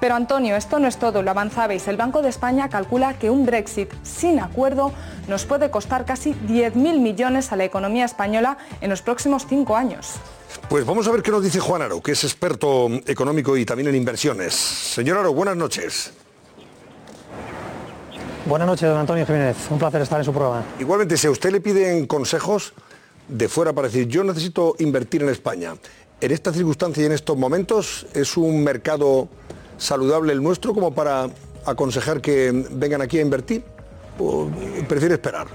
Pero Antonio, esto no es todo, lo avanzabais. El Banco de España calcula que un Brexit sin acuerdo nos puede costar casi 10.000 millones a la economía española en los próximos 5 años. Pues vamos a ver qué nos dice Juan Aro, que es experto económico y también en inversiones. Señor Aro, buenas noches. Buenas noches, don Antonio Jiménez. Un placer estar en su programa. Igualmente, si a usted le piden consejos de fuera para decir, yo necesito invertir en España, en esta circunstancia y en estos momentos, ¿es un mercado saludable el nuestro como para aconsejar que vengan aquí a invertir? ¿O prefiere esperar?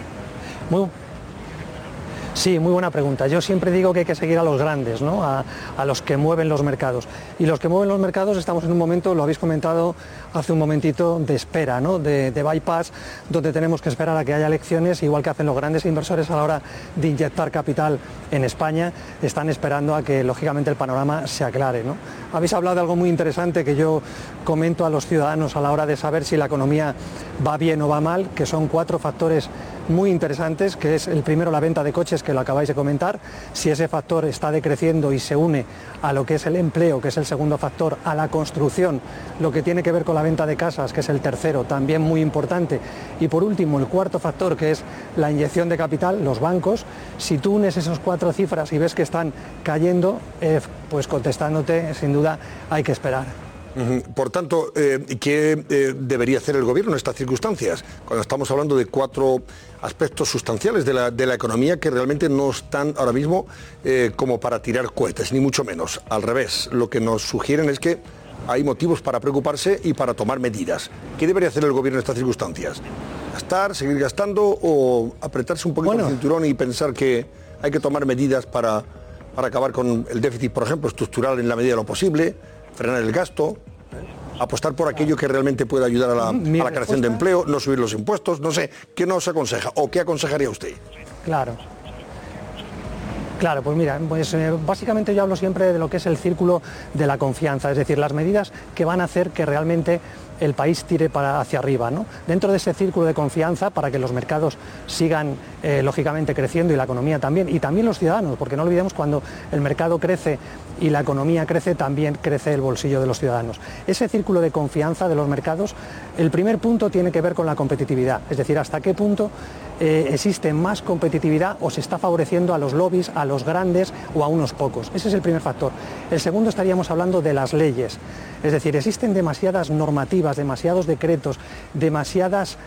Sí, muy buena pregunta. Yo siempre digo que hay que seguir a los grandes, ¿no? A los que mueven los mercados. Y los que mueven los mercados estamos en un momento, lo habéis comentado hace un momentito, de espera, ¿no? De bypass, donde tenemos que esperar a que haya elecciones, igual que hacen los grandes inversores a la hora de inyectar capital en España, están esperando a que lógicamente el panorama se aclare, ¿no? Habéis hablado de algo muy interesante que yo comento a los ciudadanos a la hora de saber si la economía va bien o va mal, que son 4 factores muy interesantes, que es el primero, la venta de coches, que lo acabáis de comentar. Si ese factor está decreciendo y se une a lo que es el empleo, que es el segundo factor, a la construcción, lo que tiene que ver con la venta de casas, que es el tercero, también muy importante, y por último el cuarto factor, que es la inyección de capital, los bancos. Si tú unes esas 4 cifras y ves que están cayendo, pues contestándote, sin duda hay que esperar. Por tanto, ¿qué debería hacer el gobierno en estas circunstancias? Cuando estamos hablando de 4 aspectos sustanciales de la economía que realmente no están ahora mismo como para tirar cohetes, ni mucho menos. Al revés, lo que nos sugieren es que hay motivos para preocuparse y para tomar medidas. ¿Qué debería hacer el gobierno en estas circunstancias? ¿Gastar, seguir gastando o apretarse un poquito el cinturón y pensar que hay que tomar medidas para acabar con el déficit, por ejemplo, estructural en la medida de lo posible, frenar el gasto, apostar por aquello que realmente pueda ayudar a la creación de empleo, no subir los impuestos? No sé, ¿qué nos aconseja o qué aconsejaría usted? Claro, pues mira, básicamente yo hablo siempre de lo que es el círculo de la confianza, es decir, las medidas que van a hacer que realmente el país tire hacia arriba, ¿no? Dentro de ese círculo de confianza, para que los mercados sigan lógicamente creciendo y la economía también, y también los ciudadanos, porque no olvidemos, cuando el mercado crece y la economía crece, también crece el bolsillo de los ciudadanos. Ese círculo de confianza de los mercados, el primer punto tiene que ver con la competitividad, es decir, hasta qué punto existe más competitividad o se está favoreciendo a los lobbies, a los grandes o a unos pocos. Ese es el primer factor. El segundo, estaríamos hablando de las leyes, es decir, existen demasiadas normativas, demasiados decretos, demasiadas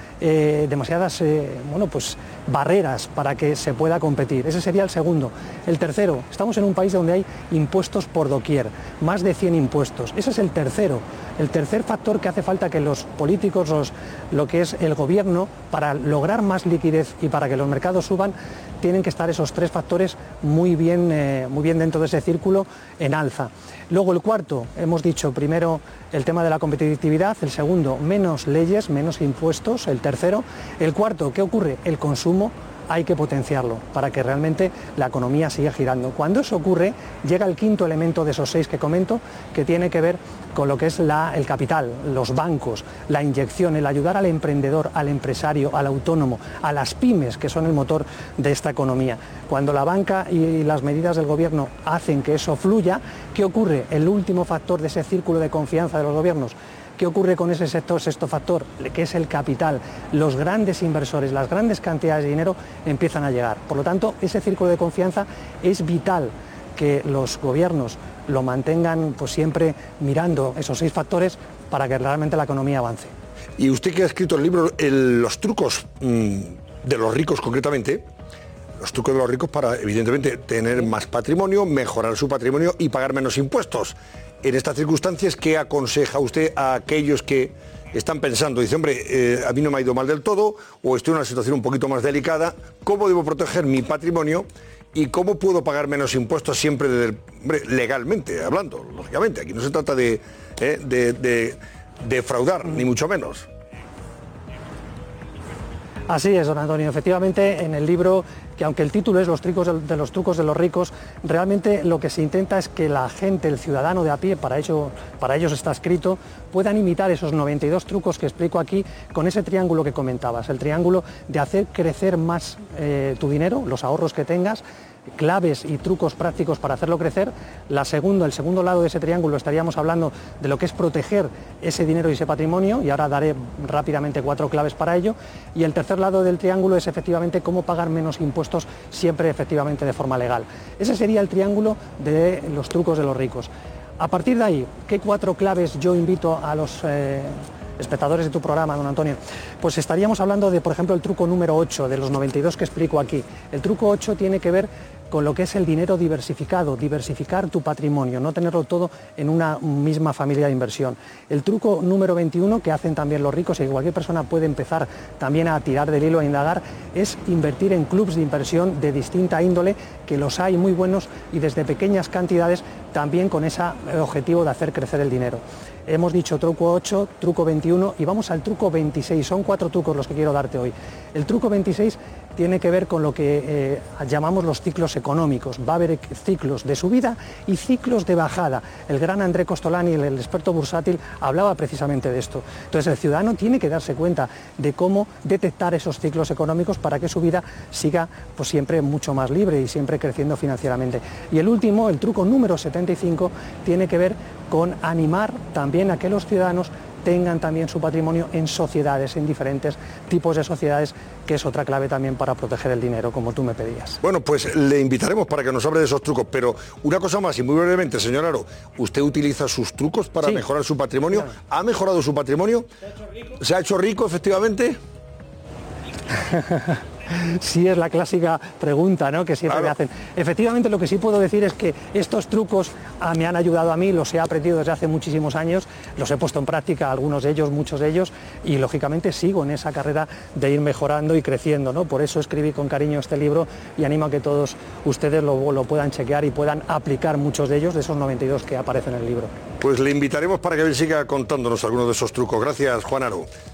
barreras para que se pueda competir. Ese sería el segundo. El tercero, estamos en un país donde hay impuestos por doquier, más de 100 impuestos. Ese es el tercero. El tercer factor que hace falta que los políticos, lo que es el gobierno, para lograr más liquidez y para que los mercados suban, tienen que estar esos 3 factores muy bien dentro de ese círculo en alza. Luego el cuarto, hemos dicho primero el tema de la competitividad, el segundo, menos leyes, menos impuestos, el tercero. El cuarto, ¿qué ocurre? El consumo hay que potenciarlo para que realmente la economía siga girando. Cuando eso ocurre, llega el quinto elemento de esos 6 que comento, que tiene que ver con lo que es el capital, los bancos, la inyección, el ayudar al emprendedor, al empresario, al autónomo, a las pymes, que son el motor de esta economía. Cuando la banca y las medidas del gobierno hacen que eso fluya, ¿qué ocurre? El último factor de ese círculo de confianza de los gobiernos. ¿Qué ocurre con ese sexto factor, que es el capital? Los grandes inversores, las grandes cantidades de dinero empiezan a llegar. Por lo tanto, ese círculo de confianza es vital que los gobiernos lo mantengan pues siempre mirando esos 6 factores para que realmente la economía avance. Y usted, que ha escrito el libro Los trucos de los ricos, concretamente, los trucos de los ricos para, evidentemente, tener más patrimonio, mejorar su patrimonio y pagar menos impuestos. En estas circunstancias, ¿qué aconseja usted a aquellos que están pensando? Dice, hombre, a mí no me ha ido mal del todo, o estoy en una situación un poquito más delicada, ¿cómo debo proteger mi patrimonio y cómo puedo pagar menos impuestos siempre legalmente hablando? Lógicamente, aquí no se trata de defraudar, ni mucho menos. Así es, don Antonio. Efectivamente, en el libro, que aunque el título es Los trucos de los ricos, realmente lo que se intenta es que la gente, el ciudadano de a pie, para ellos está escrito, puedan imitar esos 92 trucos que explico aquí con ese triángulo que comentabas, el triángulo de hacer crecer más tu dinero, los ahorros que tengas, claves y trucos prácticos para hacerlo crecer. El segundo lado de ese triángulo estaríamos hablando de lo que es proteger ese dinero y ese patrimonio, y ahora daré rápidamente 4 claves para ello. Y el tercer lado del triángulo es efectivamente cómo pagar menos impuestos, siempre efectivamente de forma legal. Ese sería el triángulo de los trucos de los ricos. A partir de ahí, ¿qué 4 claves yo invito a los espectadores de tu programa, don Antonio? Pues estaríamos hablando de, por ejemplo, el truco número 8 de los 92 que explico aquí. El truco 8 tiene que ver con lo que es el dinero diversificado, diversificar tu patrimonio, no tenerlo todo en una misma familia de inversión. El truco número 21, que hacen también los ricos y que cualquier persona puede empezar también a tirar del hilo, a indagar, es invertir en clubs de inversión de distinta índole, que los hay muy buenos y desde pequeñas cantidades, también con ese objetivo de hacer crecer el dinero. Hemos dicho truco 8, truco 21 y vamos al truco 26. Son 4 trucos los que quiero darte hoy. El truco 26 tiene que ver con lo que llamamos los ciclos económicos. Va a haber ciclos de subida y ciclos de bajada. El gran André Costolani, el experto bursátil, hablaba precisamente de esto. Entonces el ciudadano tiene que darse cuenta de cómo detectar esos ciclos económicos para que su vida siga pues siempre mucho más libre y siempre creciendo financieramente. Y el último, el truco número 75, tiene que ver con animar también a que los ciudadanos tengan también su patrimonio en sociedades, en diferentes tipos de sociedades, que es otra clave también para proteger el dinero, como tú me pedías. Bueno, pues le invitaremos para que nos hable de esos trucos, pero una cosa más y muy brevemente, señor Haro, ¿usted utiliza sus trucos para mejorar su patrimonio? Claro. ¿Ha mejorado su patrimonio? ¿Se ha hecho rico, efectivamente? Sí, es la clásica pregunta, ¿no?, que siempre me hacen. Efectivamente, lo que sí puedo decir es que estos trucos me han ayudado a mí, los he aprendido desde hace muchísimos años, los he puesto en práctica, algunos de ellos, muchos de ellos, y lógicamente sigo en esa carrera de ir mejorando y creciendo, ¿no? Por eso escribí con cariño este libro y animo a que todos ustedes lo puedan chequear y puedan aplicar muchos de ellos, de esos 92 que aparecen en el libro. Pues le invitaremos para que él siga contándonos algunos de esos trucos. Gracias, Juan Haro.